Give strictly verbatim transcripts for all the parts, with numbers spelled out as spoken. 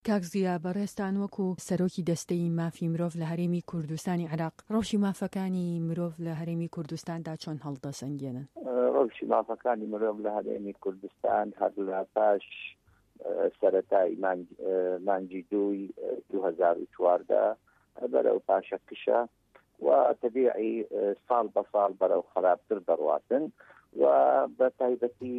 کاکزیا بەڕێستان وەکو سەرۆکی دەستەی مافی مرۆڤ لە هەرێمی کوردستانی عێراق ڕەوشی مافەکانی مرۆڤ لە هەرێمی کوردستاندا چۆن هەڵدەسەنگێنن؟ ڕەوشی مافەکانی مرۆڤ لە هەرێمی کوردستان هەر لە پاش سەرەتای مانگی دووی دوو هەزار و چواردە بەرەو پاشەکشە و تەبیعی ساڵ بە ساڵ بەرەو خراپتر دەڕواتن و بە تایبەتی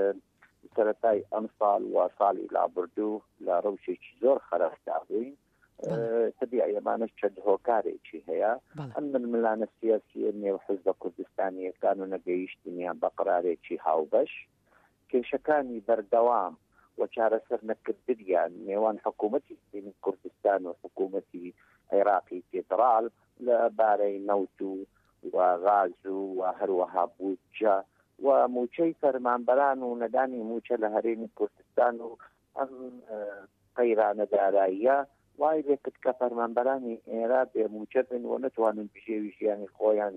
سەرەتای ئەم ساڵ و ساڵی لابردوو لە ڕەوشێکی زۆر خراپدا بووین. تەبیعی ئەمانەش چەند هۆکارێکی هەیە ئەم ململانە سیاسیە نێو حیزبە کوردستانیەکان و نەگەیشتنیان بە قرارێکی هاوبەش کێشەکانی بەردەوام و چارەسەر نەکردنیان نێوان حکوومەتی کوردستان و حکوومەتی عێراقی فێدراڵ لە بارەی نەوت و غاز و هەروەها بودجە و موچەی فەرمانبەران و نەدانی موچە لە هەرێمی کوردستان و ئەم قەیرانە داراییە وای لێکرد کە فەرمانبەرانی ئێرە بێ موچە بن و نەتوانن بژێوی ژیانی خۆیان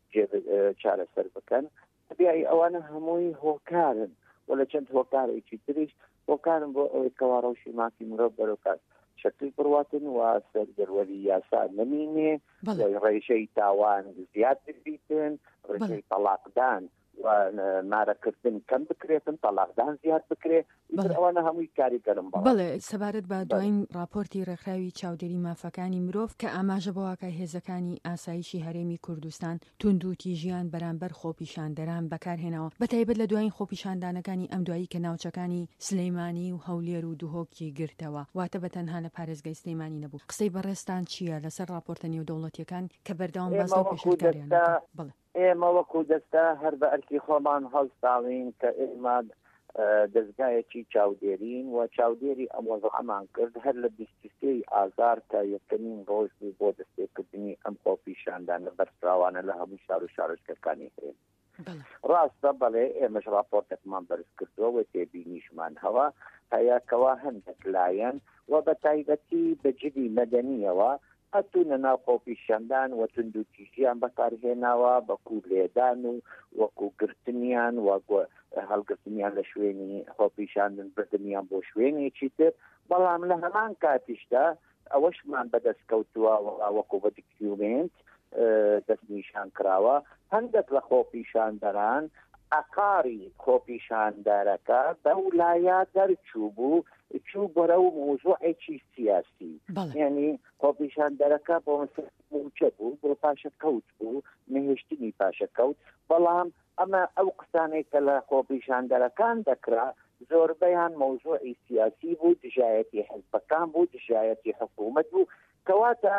چارەسەر بکەن. تەبیعی ئەوانە هەمووی هۆکارن و لە چەند هۆکارێکی تریش هۆکارن بۆ ئەوەی کەوا ڕەوشی مافی مرۆڤ بەرەوکات شکل بڕواتن و سەرگەروەری یاسا نەمینێ ڕێژەی تاوان زیاد ببیتن ڕێژەی تەلاقدان و مارەکردن کەم بکرێتن تەلاقدان زیاد بکرێت ئەوانە هەمووی کاریگەرم بەڵێ سەبارەت بە دوایین راپۆرتی ڕێکخراوی چاودێری مافەکانی مرۆڤ کە ئاماژە بۆواکە هێزەکانی ئاسایشی هەرێمی کوردستان تونند و تیژیان بەرامبەر خۆپیشاندەران بەکارهێنەوە بەتایبەت لە دوایین خۆپیشاندانەکانی ئەم دوایی کە ناوچەکانی سلەیمانی و هەولێر و دوهۆکی گرتەوە واتە بەتەنها لە پارێزگای سلەیمانی نەبوو. قسەی بەڕێستان چییە لەسەر راپۆرتە نێودەوڵەتیەکان کە بەردەوام باس و پێشنگاریان بڵێ؟ ئێمە وەکو دەستا هەر بە ئەرکی خۆمان هەڵساوین کە ئێمە دەستگایەکی چاودێرین و چاودێری ئەم وەزعەمان کرد هەر لە بیست و سێی ئازار تا یەکەمین ڕۆژ بوو بۆ دەستپێکردنی ئەم خۆپیشاندانە بەرچاوانە لە هەموو شار و شارۆچکەکانی هەیە. ڕاستە بەڵێ ئێمەش راپۆرتێکمان بەرز کردووە و تێبینیشمان هەوە هەیە کەوا هەندێک لایەن و بە تایبەتی بەجدی مەدەنیەوە هەتوونە ناو خۆپیشاندان و تونند و تیژیان بەکارهێناوە بەکو لێدان و وەکو گرتنیان و هەڵگرتنیان لە شوێنی خۆپیشاندن بردنیان بۆ شوێنێکی تر. بەڵام لە هەمان کاتیشدا ئەوەشمان بەدەست کەوتووە وەکو بە دکیومنت دەستنیشان کراوە هەندێک لە خۆپیشاندەران ئەقاری خۆپیشاندارەکە بەو لایە دەرچوو بوو چوو بەرە و مۆزوعێکی سیاسی یعنی خۆپیشاندەرەکە بۆ موچە بوو بۆ پاشەکەوت بوو نهێشتنی پاشەکەوت. بەڵام ئەمە ئەو قسانێک کە لە خۆپیشاندەرەکان دەکرا زۆربەیان مۆزوعی سیاسی بوو دژایەتی حیزبەکان بوو دژایەتی حکوومەت بوو کەواتە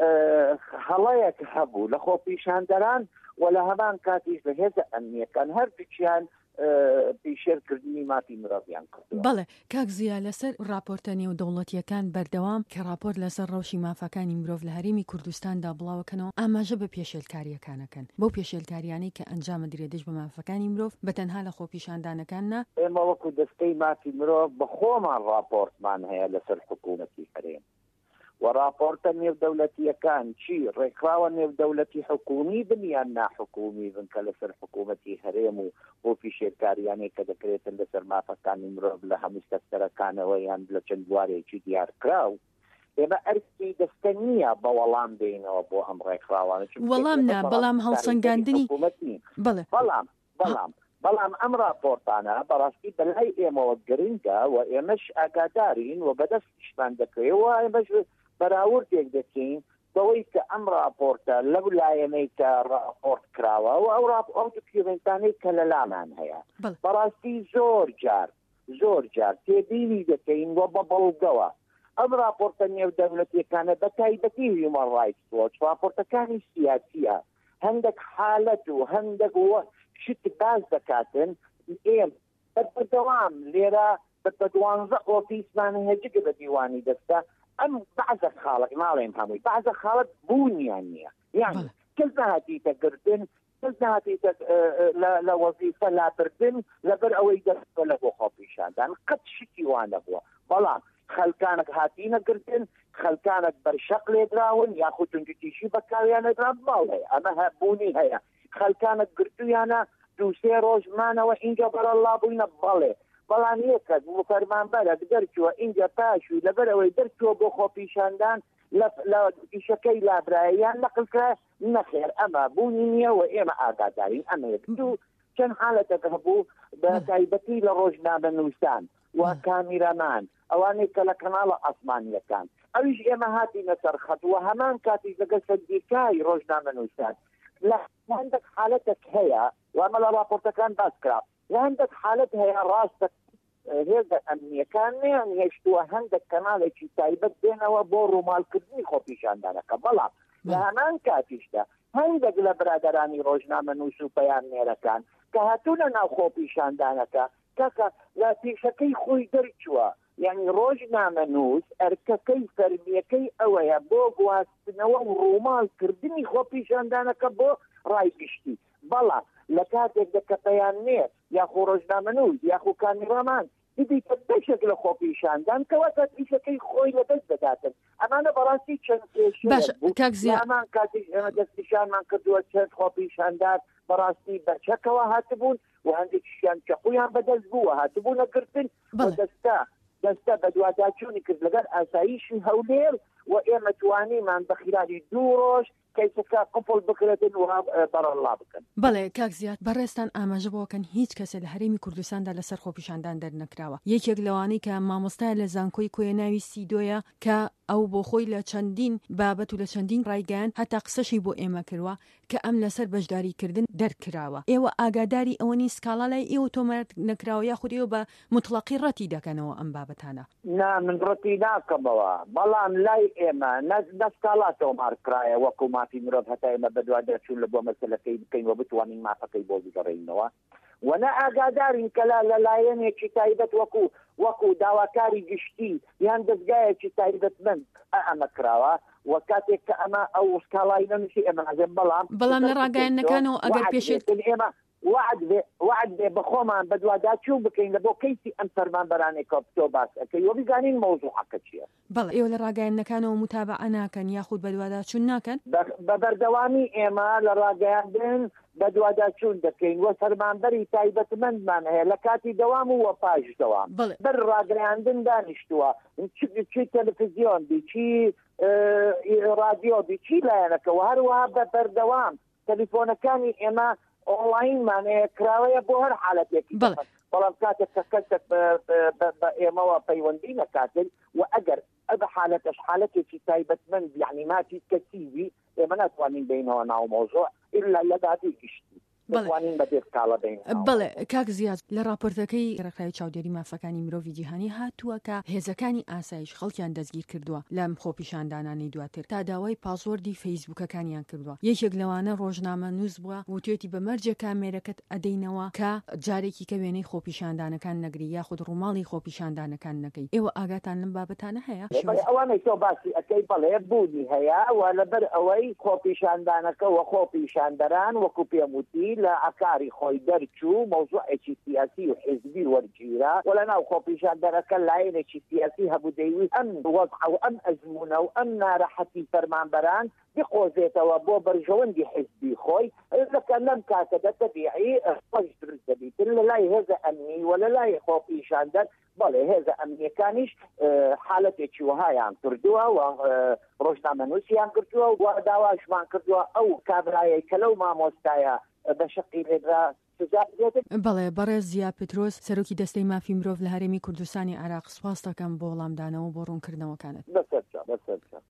هەڵەیەک هەبوو لە خۆپیشاندەران و لە هەمان کاتیش بە هێزە ئەمنیەکان هەردووچیان پیشێرکردنی مافی مرۆڤیان کردووە. بەڵێ کاکزیا لەسەر راپۆرتە نێودەوڵەتیەکان بەردەوام کە راپۆرت لەسەر ڕەوشی مافەکانی مرۆڤ لە هەرێمی کوردستاندا بڵاوەکەنەوە ئاماژە بە پێشێلکاریەکانەکەن بەو پێشێلکاریانەی کە ئەنجامە درێدەش بە مافەکانی مرۆڤ بەتەنها لە خۆپیشاندانەکاننا. ئێمە وەکو دەستەی مافی مرۆڤ بە خۆمان راپۆرتمان هەیە لەسەر حکوومەتی هەرێم و راپۆرتە نێودەوڵەتیەکان چی ڕێکخراوە نێودەوڵەتی حکومی بن یان ناحکومی بن کە لەسەر حکوومەتی هەرێم و بۆ پیشێرکاریانەی کە دەکرێتن لەسەر مافەکانی مرۆڤ لە هەموو سەکتەرەکانەوە یان لە چەند بوارێکی دیارکراو ئێمە ئەرکی دەستە نییە بە وەڵام بینەوە بۆ ئەم ڕێکخراوانە وەڵام نا بەڵام هەڵسەنگاندنی بەڵێ بەڵام بەڵام بەڵام ئەم راپۆرتانە بەڕاستی بەلای ئێمەوە گرنگە و ئێمەش ئاگادارین و بەدەستیشمان دەکەوێتەوە ئێمەش بەراوردێک دەکەین بەوەی کە ئەم راپۆرتە لەو لایەنەی کە راپۆرت کراوە و ئەو ئەو دکیومنتانەی کە لە لامان هەیە بەڕاستی زۆر جار زۆر جار تێبینی دەکەین وە بە بەڵگەوە ئەم راپۆرتە نێودەوڵەتیەکانە بە تایبەتی هیومەن ڕایتس وۆچ راپۆرتەکانی سیاسیە هەندێک حالەت و هەندێک شت باز دەکاتن ئێمە بەردەوام لێرە بە دوانزە ئۆفیسمان هەجگە بە دیوانی دەستا ئەم بەعزە خاڵک ناڵێن هەمووی بەعزە خاڵت بوونیان نییە یعنی کەس نهاتیتە گرتن کەس نهاتیتە لە وەزیفە لابردن لەبەر ئەوەی دەستە لە بۆ خۆپیشاندان قەت شتی وانە بووە. بەڵام خەلکانێک هاتیینە گرتن خەلکانێک بەرشەق لێدراون یاخود تونجتیشی بەکاریانەدرا باڵێ ئەمە هەبوونی هەیە خەلکانێک گرتویانە دووسێ ڕۆژمانەوە ئینجا بەرەڵا بووینە بەڵێ بەڵام یەکەت فەرمانبەرە دەرچووە ئینجا پاشوی لەبەرەوەی دەرچووە بۆ خۆپیشاندان لە ئیشەکەی لابراییان نەقلکە نەخێر ئەمە بوونی نییە و ئێمە ئاگادارین ئەمە دوو چەند حالەتەکە هەبوو بە تایبەتی لە ڕۆژنامە نووسان و کامیرەمان ئەوانەی کە لە کەناڵە ئاسمانیەکان ئەویش ئێمە هاتینە سەرخەت و هەمان کاتی لەگە سەردیکای ڕۆژنامە نووسان لە هەندێک حالەتێک هەیە وامە لە راپۆرتەکان باس کرا لە هەندێک حالەت هەیە ڕاستە هێزە ئەمنیەکان نیان هێشتووە هەندێک کەناڵێکی تایبەت دێنەوە بۆ ڕووماڵکردنی خۆپیشاندانەکە بەڵام لە هەمان کاتیشدا هەندێک لە برادەرانی ڕۆژنامە نووس و پەیامنێرەکان کە هاتوونە ناو خۆپیشاندانەکە کاکە لە پیشەکەی خۆی دەرچووە یعنی ڕۆژنامە نووس ئەرکەکەی فەرمیەکەی ئەوەیە بۆ گواستنەوە و ڕووماڵکردنی خۆپیشاندانەکە بۆ ڕای گشتی بەڵام لە کاتێک دەکە پەیامنێر یاخۆ ڕۆژنامە نووس یاخۆ کامیرەمان دیتە بەشێک لە خۆپیشاندان کەواتە پیشەکەی خۆی لەدەست دەداتن ئەمانە بەڕاستی چەند کێشەمان کاتێک ئێمە دەستنیشانمان کردووە چەند خۆپیشاندان بەڕاستی بەچەکەوە هاتبوون و هەندێکیان چەقویان بەدەست بووە هاتبوونە گرتن دەستا دەستە بە دوواداچوونی کرد لەگەر ئاساییشی هەولێر و ئێمە توانیمان بە خلال دوو ڕۆژ کەیسەکە قفڵ بکرێتن و بەڕەڵا بکەن. بەڵێ کاک زیاد بەڕێستان ئاماژە بۆکەن هیچ کەسێ لە هەرێمی کوردستاندا لەسەر خۆپیشاندان دەرنەکراوە. یەکێک لەوانەی کە مامۆستای لە زانکۆی کۆیەناوی سیدۆیە کە ئەو بۆ خۆی لە چەندین بابەت و لە چەندین ڕایگەیان هەتا قسەشی بۆ ئێمە کردووە کە ئەم لەسەر بەشداریکردن دەرکراوە. ئێوە ئاگاداری ئەوەنی سکاڵای ئێوە تۆمەت نەکراوە یاخود ئێوە بە مطلقی ڕەتی دەکەنەوە ئەم بابەتانە؟ نا من ڕەتی ناکەمەوە بەڵام لای ئێمە نەسکاڵا تۆمارکرایە وەکو مافی مرۆڤ هەتا ئێمە بەدوای دەرچوون لە بۆ مەسەلەکەی بکەین و بتوانین مافەکەی بۆ بگەڕێینەوە وەنە ئاگادارین کە لە لایەنێکی تایبەت وەکو وەکو داواکاری گشتی یان دەستگایەکی تایبەتمەند ئەمە کراوە و کاتێک کە ئەمە ئەو سکاڵای نەنووسی ئێمە نازێن بەڵام بەڵام لە ڕاگەیەنەکانەوە ئەگەر پێشێت ئێمە وعد بێ وعد بێ بەخۆمان بە دوواداچوو بکەین لە بۆ کەیسی ئەم فەرمانبەرانەی کە تۆ باس ئەەکەی وە بیزانین مەوزوعەکە چییە. بەڵێ ئێوە لە ڕاگەیەنەکانەوە متابعە ناکەن یاخود بە دوواداچوون ناکەن بە بەردەوامی ئێمە لە ڕاگەیاندن بە دوواداچوون دەکەین وە فەرمانبەری تایبەتمەندمان هەیە لە کاتی دەوام و وە پاش دەوام بەر ڕاگەیاندن دانیشتووە چی تەلەڤیزیۆن بی چی رادیۆ بی چی لایەنەکەەوە هەروەها بە بەردەوام تەلیفۆنەکانی ئێمە ئۆنلاینمان کراوەیە بۆ هەر حالەتێکی بەڵام کاتێک کە کەسێک بە ئێمەوە پەیوەندی نەکاتن و ئەگەر ئە بە حالەتەش حالەتێکی تایبەتمەند یعنی ماتی کەسیوی ئێمە ناتوانین بینەوە ناو مۆزوع ئیلا لە دادی گشتی بەڵێ کاک زیاد لە راپۆرتەکەی ڕێکخراوی چاودێری مافەکانی مرۆڤی جیهانی هاتووە کە هێزەکانی ئاسایش خەڵکیان دەستگیر کردووە لەم خۆپیشاندانانی دواتر تا داوای پاسوەردی فەیسبووکەکانیان کردووە. یەکێک لەوانە ڕۆژنامە نووس بووە وتێتی بە مەرجە کامێرەکەت ئەدەینەوە کە جارێکی کە وێنەی خۆپیشاندانەکان نەگری یاخود ڕووماڵی خۆپیشاندانەکان نەکەی. ئێوە ئاگاتان لەم بابەتانە هەیە؟ ئەوانەی تۆ باسی ئەەکەی بەڵێ بوونی هەیە و لەبەر ئەوەی خۆپیشاندانەکە و خۆپیشاندەران وەکو پێموتی لە ئەکاری خۆی دەرچوو مەوزوعێکی سیاسی و حزبی وەرگیرا و لە ناو خۆپیشاندەرەکە لایەنێکی سیاسی هەبوو دەیویست ئەم وەضع و ئەم ئەزمونە و ئەم ناڕەحەتی فەرمانبەران بقۆزێتەوە بۆ بەرژەوەندی حزبی خۆی لەکە لەم کاتەدا تەبیعی خۆش دروست دەبیتر لە لای هێزە ئەمنی و لە لای خۆپیشاندەر بەڵێ هێزە ئەمنیەکانیش حالەتێکی وهایان کردووە و ڕۆژنامە نووسیان کردووە و داواشمان کردووە ئەو کابرایەی کە لەو مامۆستایە بەشقی لێدرا بەڵێ بەڕێز زیا پترۆس سەرۆکی دەستەی مافی مرۆڤ لە هەرێمی کوردستانی عێراق سوپاس دەکەم بۆ وەڵامدانەوە بۆ ڕوونکردنەوەکانت.